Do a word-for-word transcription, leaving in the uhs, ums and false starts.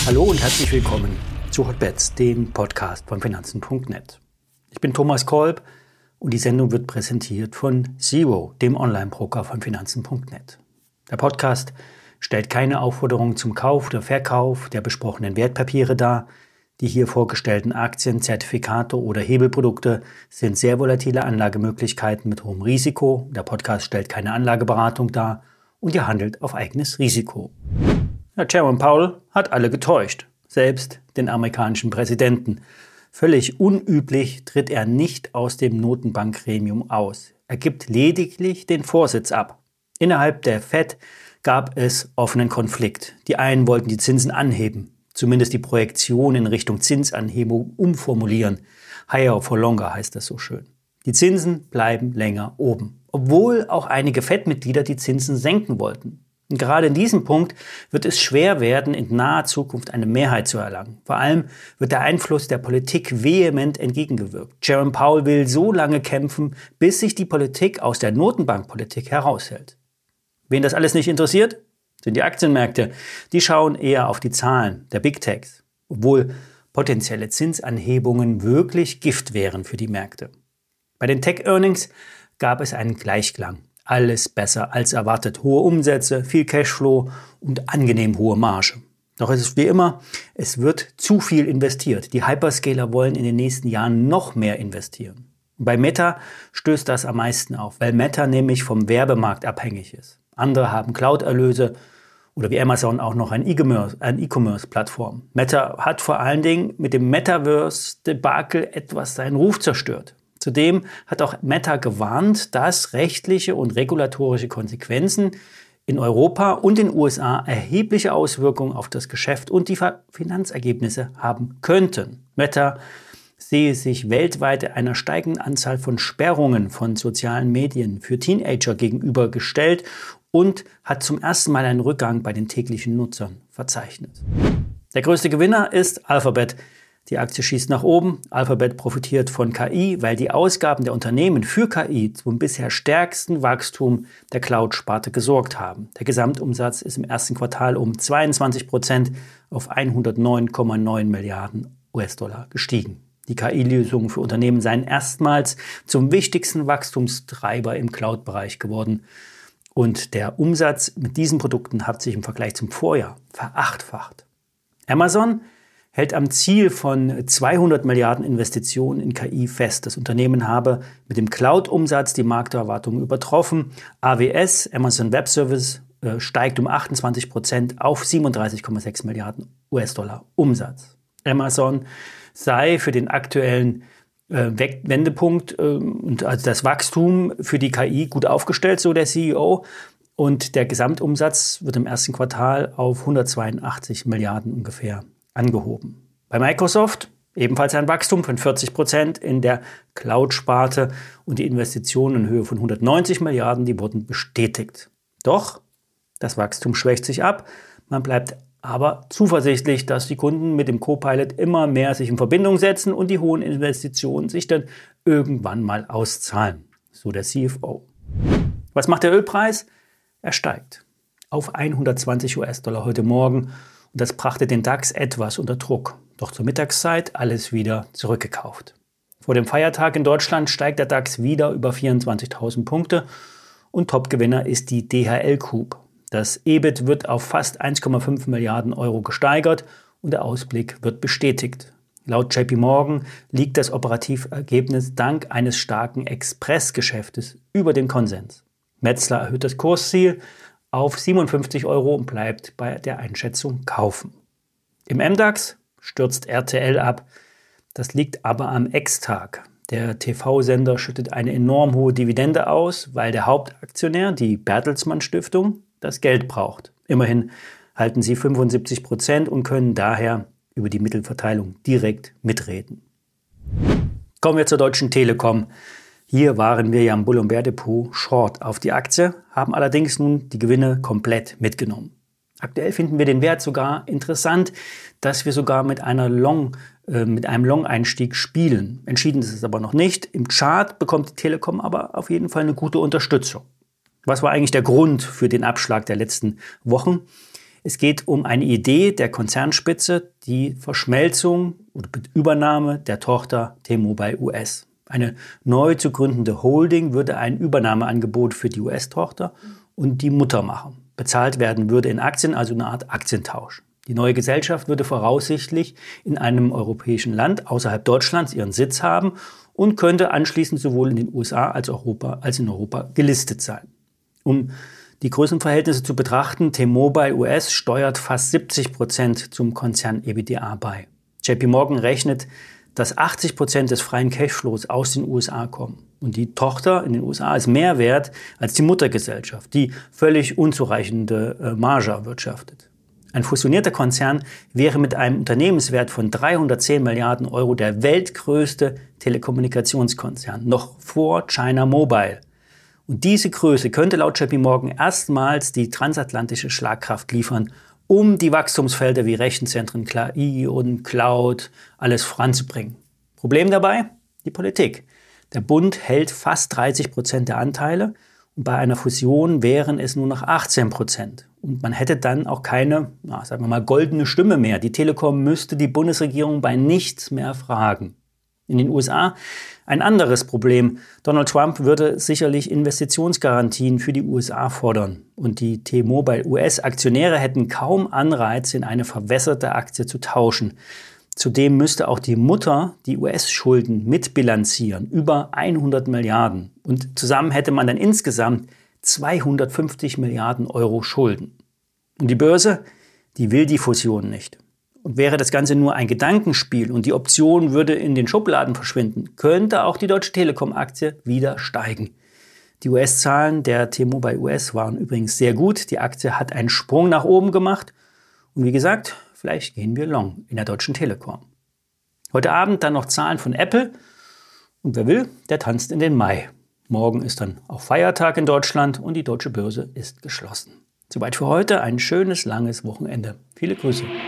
Hallo und herzlich willkommen zu Hotbets, dem Podcast von Finanzen punkt net. Ich bin Thomas Kolb und die Sendung wird präsentiert von Zero, dem Online-Broker von Finanzen punkt net. Der Podcast stellt keine Aufforderung zum Kauf oder Verkauf der besprochenen Wertpapiere dar. Die hier vorgestellten Aktien, Zertifikate oder Hebelprodukte sind sehr volatile Anlagemöglichkeiten mit hohem Risiko. Der Podcast stellt keine Anlageberatung dar und ihr handelt auf eigenes Risiko. Ja, Jerome Powell hat alle getäuscht, selbst den amerikanischen Präsidenten. Völlig unüblich tritt er nicht aus dem Notenbankgremium aus. Er gibt lediglich den Vorsitz ab. Innerhalb der Fed gab es offenen Konflikt. Die einen wollten die Zinsen anheben, zumindest die Projektion in Richtung Zinsanhebung umformulieren. Higher for longer heißt das so schön. Die Zinsen bleiben länger oben, obwohl auch einige Fed-Mitglieder die Zinsen senken wollten. Und gerade in diesem Punkt wird es schwer werden, in naher Zukunft eine Mehrheit zu erlangen. Vor allem wird der Einfluss der Politik vehement entgegengewirkt. Jerome Powell will so lange kämpfen, bis sich die Politik aus der Notenbankpolitik heraushält. Wen das alles nicht interessiert, sind die Aktienmärkte. Die schauen eher auf die Zahlen der Big Techs, obwohl potenzielle Zinsanhebungen wirklich Gift wären für die Märkte. Bei den Tech-Earnings gab es einen Gleichklang. Alles besser als erwartet. Hohe Umsätze, viel Cashflow und angenehm hohe Marge. Doch es ist wie immer, es wird zu viel investiert. Die Hyperscaler wollen in den nächsten Jahren noch mehr investieren. Bei Meta stößt das am meisten auf, weil Meta nämlich vom Werbemarkt abhängig ist. Andere haben Cloud-Erlöse oder wie Amazon auch noch ein E-Commerce, eine E-Commerce-Plattform. Meta hat vor allen Dingen mit dem Metaverse-Debakel etwas seinen Ruf zerstört. Zudem hat auch Meta gewarnt, dass rechtliche und regulatorische Konsequenzen in Europa und den U S A erhebliche Auswirkungen auf das Geschäft und die Finanzergebnisse haben könnten. Meta sehe sich weltweit einer steigenden Anzahl von Sperrungen von sozialen Medien für Teenager gegenübergestellt und hat zum ersten Mal einen Rückgang bei den täglichen Nutzern verzeichnet. Der größte Gewinner ist Alphabet. Die Aktie schießt nach oben. Alphabet profitiert von K I, weil die Ausgaben der Unternehmen für K I zum bisher stärksten Wachstum der Cloud-Sparte gesorgt haben. Der Gesamtumsatz ist im ersten Quartal um zweiundzwanzig Prozent auf hundertneun Komma neun Milliarden U S-Dollar gestiegen. Die K I-Lösungen für Unternehmen seien erstmals zum wichtigsten Wachstumstreiber im Cloud-Bereich geworden. Und der Umsatz mit diesen Produkten hat sich im Vergleich zum Vorjahr verachtfacht. Amazon hält am Ziel von zweihundert Milliarden Investitionen in K I fest. Das Unternehmen habe mit dem Cloud-Umsatz die Markterwartungen übertroffen. A W S, Amazon Web Service, äh, steigt um achtundzwanzig Prozent auf siebenunddreißig Komma sechs Milliarden U S-Dollar Umsatz. Amazon sei für den aktuellen äh, Wendepunkt äh, und also das Wachstum für die K I gut aufgestellt, so der C E O. Und der Gesamtumsatz wird im ersten Quartal auf hundertzweiundachtzig Milliarden ungefähr angehoben. Bei Microsoft ebenfalls ein Wachstum von vierzig Prozent in der Cloud-Sparte und die Investitionen in Höhe von hundertneunzig Milliarden, die wurden bestätigt. Doch das Wachstum schwächt sich ab. Man bleibt aber zuversichtlich, dass die Kunden mit dem Copilot immer mehr sich in Verbindung setzen und die hohen Investitionen sich dann irgendwann mal auszahlen. So der C F O. Was macht der Ölpreis? Er steigt auf hundertzwanzig US-Dollar heute Morgen. Und das brachte den DAX etwas unter Druck. Doch zur Mittagszeit alles wieder zurückgekauft. Vor dem Feiertag in Deutschland steigt der DAX wieder über vierundzwanzigtausend Punkte und Topgewinner ist die D H L Group. Das E B I T wird auf fast eins Komma fünf Milliarden Euro gesteigert und der Ausblick wird bestätigt. Laut J P Morgan liegt das Operativergebnis dank eines starken Expressgeschäftes über dem Konsens. Metzler erhöht das Kursziel auf siebenundfünfzig Euro und bleibt bei der Einschätzung kaufen. Im M DAX stürzt R T L ab. Das liegt aber am Ex-Tag. Der T V-Sender schüttet eine enorm hohe Dividende aus, weil der Hauptaktionär, die Bertelsmann Stiftung, das Geld braucht. Immerhin halten sie fünfundsiebzig Prozent und können daher über die Mittelverteilung direkt mitreden. Kommen wir zur Deutschen Telekom. Hier waren wir ja im Bull- und Bär-Depot short auf die Aktie, haben allerdings nun die Gewinne komplett mitgenommen. Aktuell finden wir den Wert sogar interessant, dass wir sogar mit einer Long, äh, mit einem Long-Einstieg spielen. Entschieden ist es aber noch nicht. Im Chart bekommt die Telekom aber auf jeden Fall eine gute Unterstützung. Was war eigentlich der Grund für den Abschlag der letzten Wochen? Es geht um eine Idee der Konzernspitze, die Verschmelzung oder Übernahme der Tochter T-Mobile U S. Eine neu zu gründende Holding würde ein Übernahmeangebot für die U S-Tochter und die Mutter machen. Bezahlt werden würde in Aktien, also eine Art Aktientausch. Die neue Gesellschaft würde voraussichtlich in einem europäischen Land außerhalb Deutschlands ihren Sitz haben und könnte anschließend sowohl in den U S A als, Europa, als in Europa gelistet sein. Um die Größenverhältnisse zu betrachten, T-Mobile U S steuert fast siebzig Prozent zum Konzern-E B I T D A bei. J P Morgan rechnet, dass achtzig Prozent des freien Cashflows aus den U S A kommen. Und die Tochter in den U S A ist mehr wert als die Muttergesellschaft, die völlig unzureichende Marge erwirtschaftet. Ein fusionierter Konzern wäre mit einem Unternehmenswert von dreihundertzehn Milliarden Euro der weltgrößte Telekommunikationskonzern, noch vor China Mobile. Und diese Größe könnte laut J P Morgan erstmals die transatlantische Schlagkraft liefern, um die Wachstumsfelder wie Rechenzentren, K I und Cloud alles voranzubringen. Problem dabei? Die Politik. Der Bund hält fast dreißig Prozent der Anteile und bei einer Fusion wären es nur noch achtzehn Prozent. Und man hätte dann auch keine, na, sagen wir mal, goldene Stimme mehr. Die Telekom müsste die Bundesregierung bei nichts mehr fragen. In den U S A ein anderes Problem. Donald Trump würde sicherlich Investitionsgarantien für die U S A fordern. Und die T-Mobile U S-Aktionäre hätten kaum Anreiz, in eine verwässerte Aktie zu tauschen. Zudem müsste auch die Mutter die U S-Schulden mitbilanzieren, über hundert Milliarden. Und zusammen hätte man dann insgesamt zweihundertfünfzig Milliarden Euro Schulden. Und die Börse, die will die Fusion nicht. Und wäre das Ganze nur ein Gedankenspiel und die Option würde in den Schubladen verschwinden, könnte auch die Deutsche Telekom-Aktie wieder steigen. Die U S-Zahlen der T-Mobile U S waren übrigens sehr gut. Die Aktie hat einen Sprung nach oben gemacht. Und wie gesagt, vielleicht gehen wir long in der Deutschen Telekom. Heute Abend dann noch Zahlen von Apple. Und wer will, der tanzt in den Mai. Morgen ist dann auch Feiertag in Deutschland und die deutsche Börse ist geschlossen. Soweit für heute. Ein schönes, langes Wochenende. Viele Grüße.